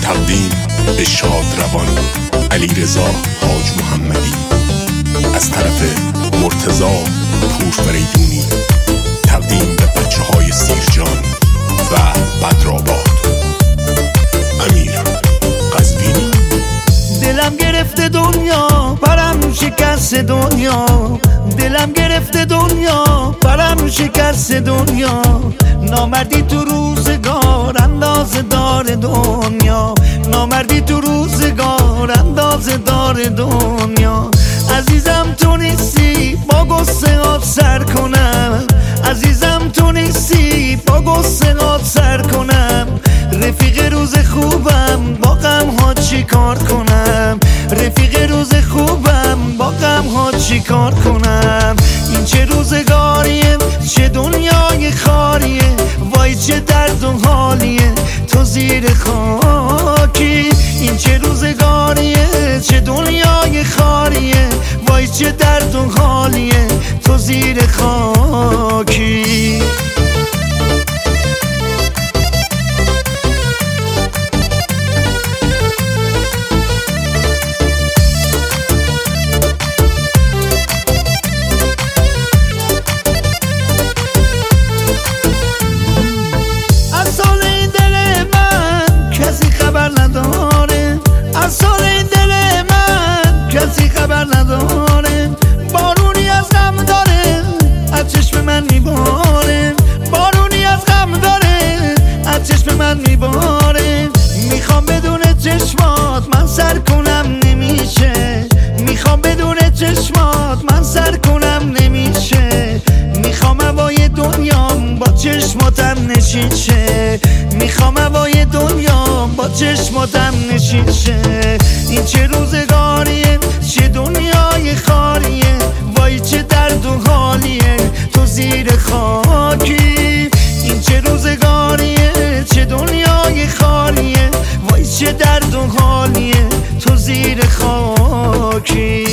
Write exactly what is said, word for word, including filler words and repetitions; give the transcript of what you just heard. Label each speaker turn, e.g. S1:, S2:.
S1: تقدیم به شادروان علیرضا حاج محمدی از طرف مرتضی پورفریدونی، تقدیم به بچه های سیرجان و بدرآباد. امیر قزوینی.
S2: دلم گرفته دنیا پرم شکست دنیا، دلم گرفته دنیا پرم شکست دنیا، نامردی تو روزگار اندازه دار دنیا، نامردی تو روزگار اندازه دار دنیا. عزیزم تو نیستی با گسه آب سر کنم، عزیزم تو نیستی با گسه آب سر کنم، رفیق روز خوبم با غم ها چی کار کنم، رفیق روز خوبم با غم ها چی کار کنم. این چه روزگاریه چه دنیای خاریه، وای چه درد و حالیه تو زیر خاکی. این چه روزگاریه چه دنیای خاریه، وای چه درد و حالیه تو زیر خاکی. بارونی از غم داره از چشم من میباره، بارونی از غم داره از چشم من میباره. میخوام بدون چشمات من سر کنم نمیشه، میخوام بدون چشمات من سر کنم نمیشه. میخوام هوای دنیام با چشماتم نشین شه، میخوام هوای دنیام با چشماتم نشین شه. این چه روزگاریه چه دنیای خاریه، وای چه درد و حالیه تو زیر خاکی. این چه روزگاریه چه دنیای خاریه، وای چه درد و حالیه تو زیر خاکی.